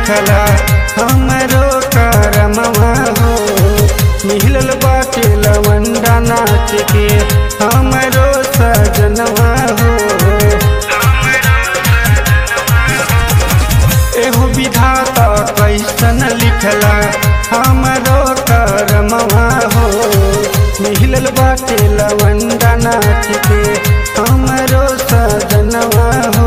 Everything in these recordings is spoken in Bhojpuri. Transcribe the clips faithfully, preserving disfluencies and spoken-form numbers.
लिखला हमरो करमवा हो। मिलल बाटे लवंडा नाच के हमरो सजनवा हो। एहो विधाता कैसन लिखला हमरो करमवा हो। मिलल बाटे लवंडा नाच के हमरो सजनवा हो।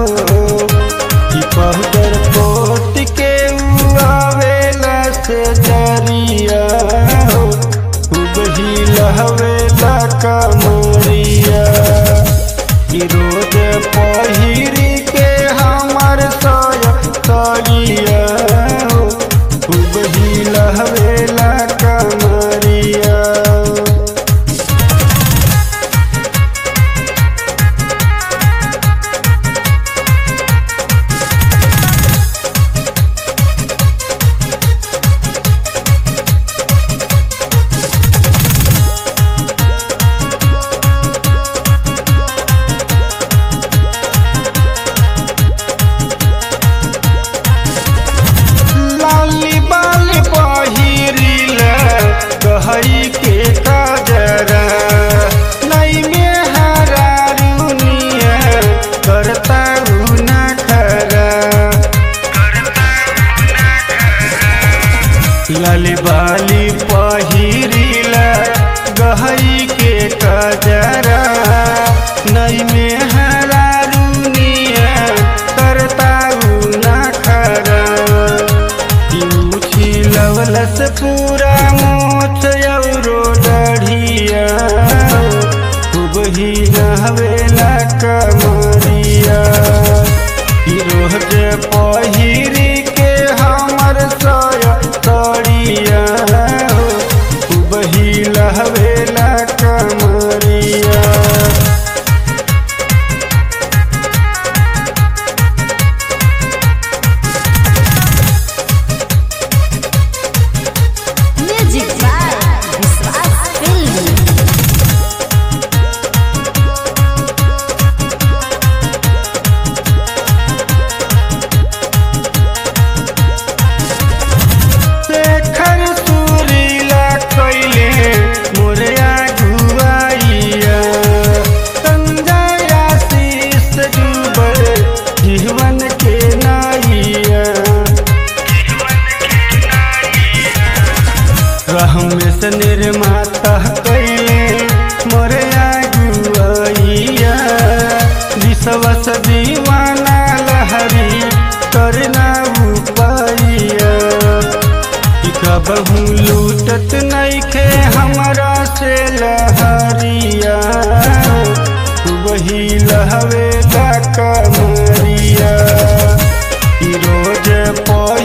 पहुदर पोत के आवेला से जरिया हो। खूब ही लहवेला कमरिया रोज पहिरी के हमर सोया तरिया हो। खूब ही लहवेला कमरिया। हई के काजरा नई में हरा रुनिया करता ना खरा। लाली बाली पहिरीला गहई के काजरा नई में हरा रुनिया करता ना खरा। लवलस पूरा औरो डढ़िया खूब ही नहवेला कमरिया। रोज पहिरी के हमर सोया तरिया खूब ही लहवेला कमरिया। रमेश निर्माता कैले मोरे आगुआइया। विश्वास दीवाना लहरी करना उपाइया। कबहू लूटत नइखे हमरा से लहरिया वही लहवेला कमरिया। रोज